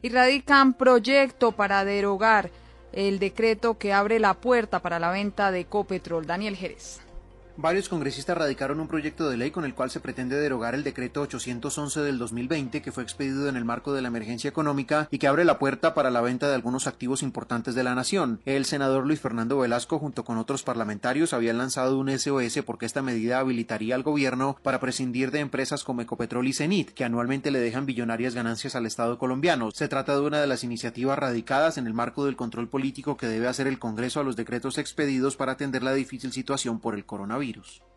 y radican proyecto para derogar el decreto que abre la puerta para la venta de Ecopetrol. Daniel Jerez. Varios congresistas radicaron un proyecto de ley con el cual se pretende derogar el decreto 811 del 2020 que fue expedido en el marco de la emergencia económica y que abre la puerta para la venta de algunos activos importantes de la nación. El senador Luis Fernando Velasco, junto con otros parlamentarios, habían lanzado un SOS porque esta medida habilitaría al gobierno para prescindir de empresas como Ecopetrol y Cenit, que anualmente le dejan billonarias ganancias al Estado colombiano. Se trata de una de las iniciativas radicadas en el marco del control político que debe hacer el Congreso a los decretos expedidos para atender la difícil situación por el coronavirus.